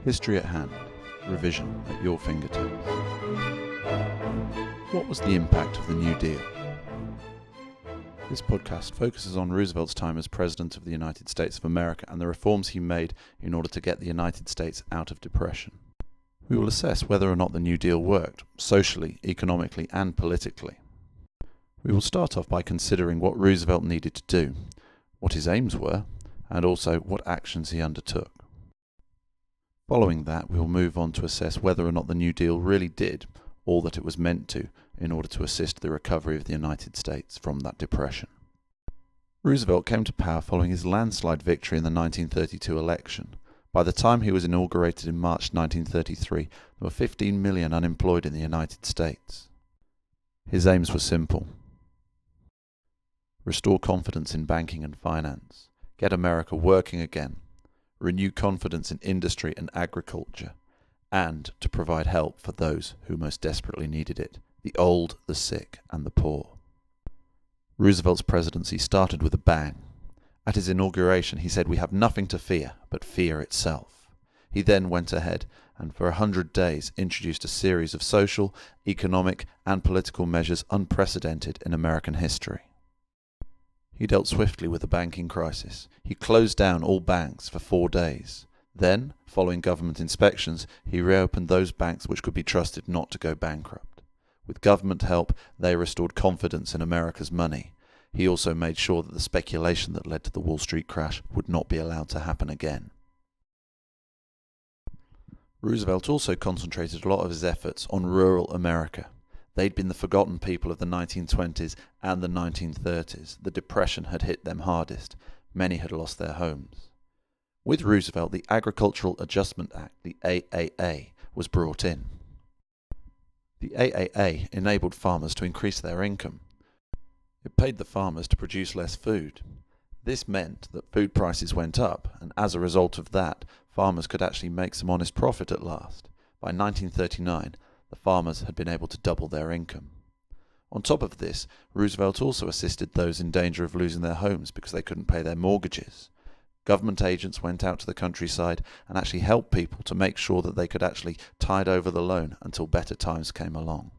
History at hand. Revision at your fingertips. What was the impact of the New Deal? This podcast focuses on Roosevelt's time as President of the United States of America and the reforms he made in order to get the United States out of depression. We will assess whether or not the New Deal worked, socially, economically, and politically. We will start off by considering what Roosevelt needed to do, what his aims were, and also what actions he undertook. Following that, we will move on to assess whether or not the New Deal really did all that it was meant to in order to assist the recovery of the United States from that depression. Roosevelt came to power following his landslide victory in the 1932 election. By the time he was inaugurated in March 1933, there were 15 million unemployed in the United States. His aims were simple. Restore confidence in banking and finance, get America working again, renew confidence in industry and agriculture, and to provide help for those who most desperately needed it, the old, the sick, and the poor. Roosevelt's presidency started with a bang. At his inauguration, he said, "We have nothing to fear but fear itself." He then went ahead and for 100 days introduced a series of social, economic, and political measures unprecedented in American history. He dealt swiftly with the banking crisis. He closed down all banks for 4 days. Then, following government inspections, he reopened those banks which could be trusted not to go bankrupt. With government help, they restored confidence in America's money. He also made sure that the speculation that led to the Wall Street crash would not be allowed to happen again. Roosevelt also concentrated a lot of his efforts on rural America. They'd been the forgotten people of the 1920s and the 1930s. The Depression had hit them hardest. Many had lost their homes. With Roosevelt, the Agricultural Adjustment Act, the AAA, was brought in. The AAA enabled farmers to increase their income. It paid the farmers to produce less food. This meant that food prices went up, and as a result of that, farmers could actually make some honest profit at last. By 1939, the farmers had been able to double their income. On top of this, Roosevelt also assisted those in danger of losing their homes because they couldn't pay their mortgages. Government agents went out to the countryside and actually helped people to make sure that they could actually tide over the loan until better times came along.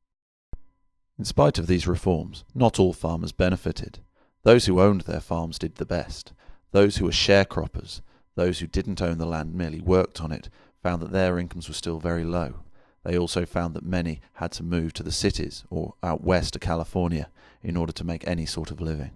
In spite of these reforms, not all farmers benefited. Those who owned their farms did the best. Those who were sharecroppers, those who didn't own the land, merely worked on it, found that their incomes were still very low. They also found that many had to move to the cities or out west to California in order to make any sort of living.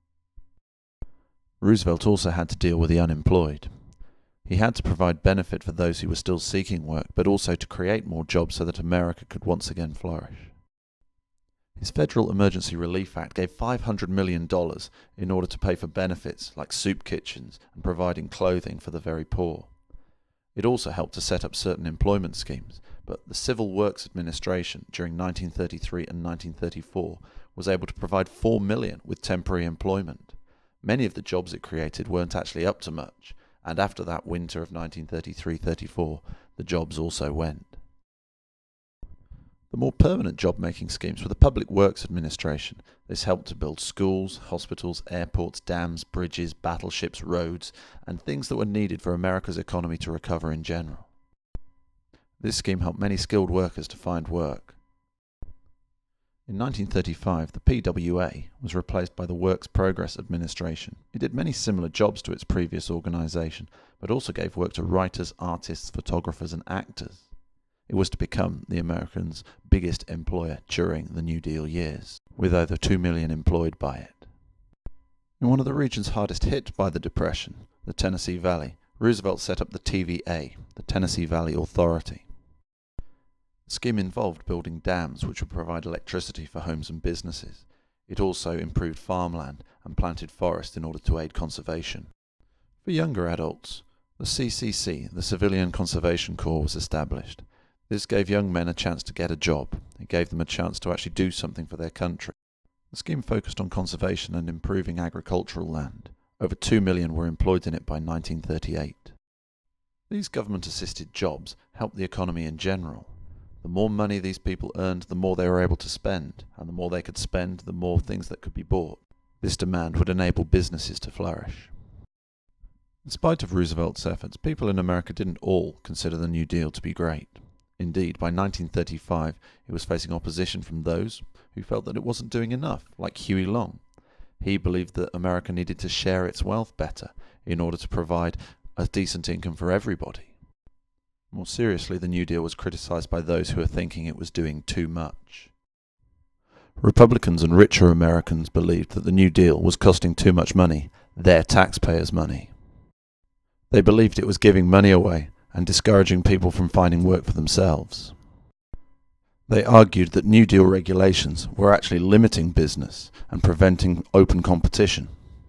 Roosevelt also had to deal with the unemployed. He had to provide benefit for those who were still seeking work, but also to create more jobs so that America could once again flourish. His Federal Emergency Relief Act gave $500 million in order to pay for benefits like soup kitchens and providing clothing for the very poor. It also helped to set up certain employment schemes, but the Civil Works Administration during 1933 and 1934 was able to provide 4 million with temporary employment. Many of the jobs it created weren't actually up to much, and after that winter of 1933-34, the jobs also went. The more permanent job-making schemes were the Public Works Administration. This helped to build schools, hospitals, airports, dams, bridges, battleships, roads, and things that were needed for America's economy to recover in general. This scheme helped many skilled workers to find work. In 1935, the PWA was replaced by the Works Progress Administration. It did many similar jobs to its previous organization, but also gave work to writers, artists, photographers, and actors. It was to become the Americans' biggest employer during the New Deal years, with over 2 million employed by it. In one of the regions hardest hit by the Depression, the Tennessee Valley, Roosevelt set up the TVA, the Tennessee Valley Authority. The scheme involved building dams which would provide electricity for homes and businesses. It also improved farmland and planted forests in order to aid conservation. For younger adults, the CCC, the Civilian Conservation Corps, was established. This gave young men a chance to get a job. It gave them a chance to actually do something for their country. The scheme focused on conservation and improving agricultural land. Over 2 million were employed in it by 1938. These government-assisted jobs helped the economy in general. The more money these people earned, the more they were able to spend, and the more they could spend, the more things that could be bought. This demand would enable businesses to flourish. In spite of Roosevelt's efforts, people in America didn't all consider the New Deal to be great. Indeed, by 1935, it was facing opposition from those who felt that it wasn't doing enough, like Huey Long. He believed that America needed to share its wealth better in order to provide a decent income for everybody. More seriously, the New Deal was criticized by those who were thinking it was doing too much. Republicans and richer Americans believed that the New Deal was costing too much money, their taxpayers' money. They believed it was giving money away and discouraging people from finding work for themselves. They argued that New Deal regulations were actually limiting business and preventing open competition.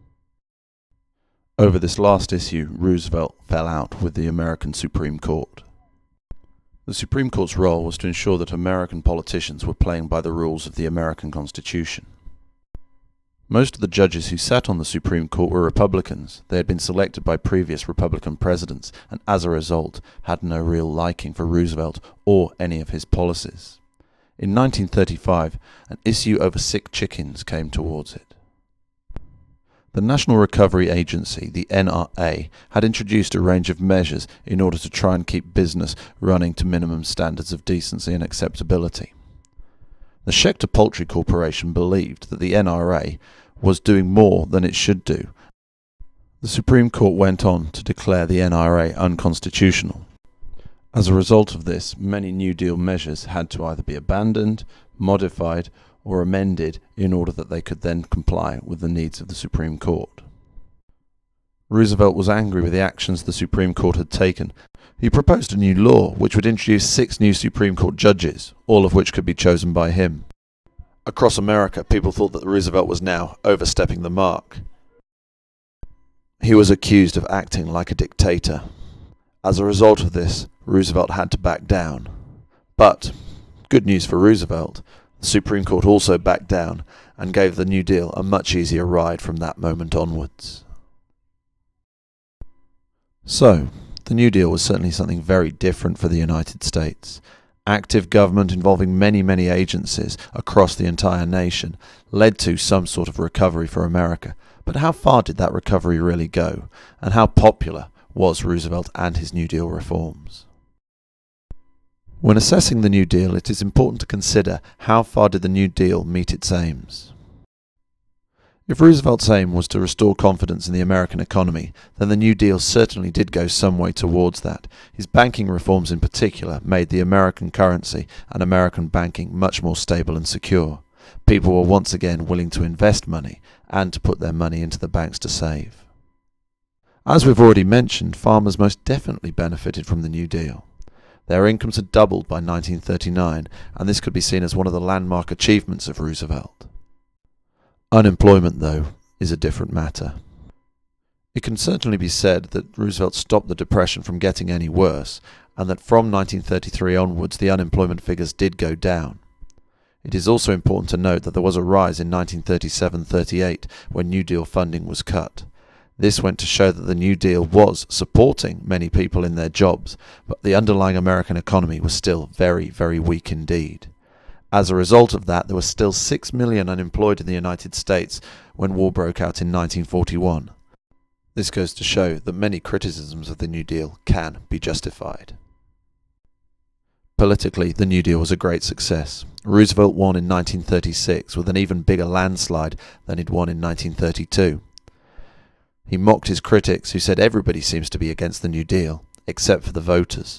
Over this last issue, Roosevelt fell out with the American Supreme Court. The Supreme Court's role was to ensure that American politicians were playing by the rules of the American Constitution. Most of the judges who sat on the Supreme Court were Republicans. They had been selected by previous Republican presidents and as a result had no real liking for Roosevelt or any of his policies. In 1935, an issue over sick chickens came towards it. The National Recovery Agency, the NRA, had introduced a range of measures in order to try and keep business running to minimum standards of decency and acceptability. The Schechter Poultry Corporation believed that the NRA was doing more than it should do. The Supreme Court went on to declare the NRA unconstitutional. As a result of this, many New Deal measures had to either be abandoned, modified, or amended in order that they could then comply with the needs of the Supreme Court. Roosevelt was angry with the actions the Supreme Court had taken. He proposed a new law which would introduce 6 new Supreme Court judges, all of which could be chosen by him. Across America, people thought that Roosevelt was now overstepping the mark. He was accused of acting like a dictator. As a result of this, Roosevelt had to back down. But, good news for Roosevelt, the Supreme Court also backed down and gave the New Deal a much easier ride from that moment onwards. So, the New Deal was certainly something very different for the United States. Active government involving many agencies across the entire nation led to some sort of recovery for America. But how far did that recovery really go? And how popular was Roosevelt and his New Deal reforms? When assessing the New Deal, it is important to consider how far did the New Deal meet its aims. If Roosevelt's aim was to restore confidence in the American economy, then the New Deal certainly did go some way towards that. His banking reforms in particular made the American currency and American banking much more stable and secure. People were once again willing to invest money and to put their money into the banks to save. As we've already mentioned, farmers most definitely benefited from the New Deal. Their incomes had doubled by 1939, and this could be seen as one of the landmark achievements of Roosevelt. Unemployment, though, is a different matter. It can certainly be said that Roosevelt stopped the Depression from getting any worse, and that from 1933 onwards the unemployment figures did go down. It is also important to note that there was a rise in 1937-38 when New Deal funding was cut. This went to show that the New Deal was supporting many people in their jobs, but the underlying American economy was still very weak indeed. As a result of that, there were still 6 million unemployed in the United States when war broke out in 1941. This goes to show that many criticisms of the New Deal can be justified. Politically, the New Deal was a great success. Roosevelt won in 1936 with an even bigger landslide than he'd won in 1932. He mocked his critics who said everybody seems to be against the New Deal, except for the voters.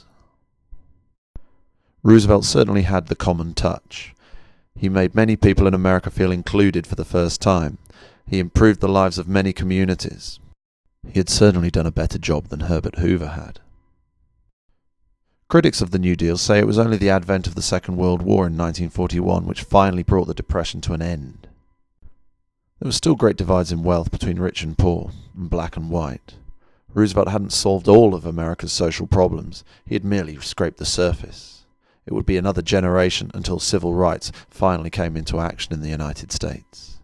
Roosevelt certainly had the common touch. He made many people in America feel included for the first time. He improved the lives of many communities. He had certainly done a better job than Herbert Hoover had. Critics of the New Deal say it was only the advent of the Second World War in 1941 which finally brought the Depression to an end. There were still great divides in wealth between rich and poor, and black and white. Roosevelt hadn't solved all of America's social problems. He had merely scraped the surface. It would be another generation until civil rights finally came into action in the United States.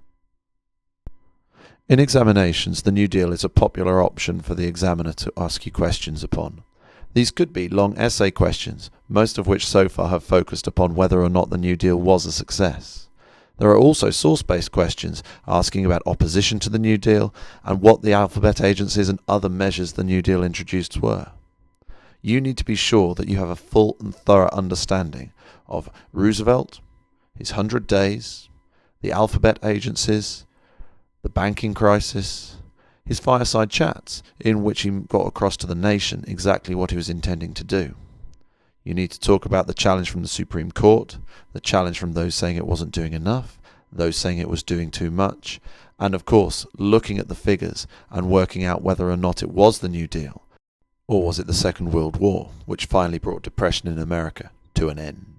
In examinations, the New Deal is a popular option for the examiner to ask you questions upon. These could be long essay questions, most of which so far have focused upon whether or not the New Deal was a success. There are also source-based questions asking about opposition to the New Deal and what the alphabet agencies and other measures the New Deal introduced were. You need to be sure that you have a full and thorough understanding of Roosevelt, his 100 days, the alphabet agencies, the banking crisis, his fireside chats in which he got across to the nation exactly what he was intending to do. You need to talk about the challenge from the Supreme Court, the challenge from those saying it wasn't doing enough, those saying it was doing too much, and of course, looking at the figures and working out whether or not it was the New Deal, or was it the Second World War, which finally brought depression in America to an end.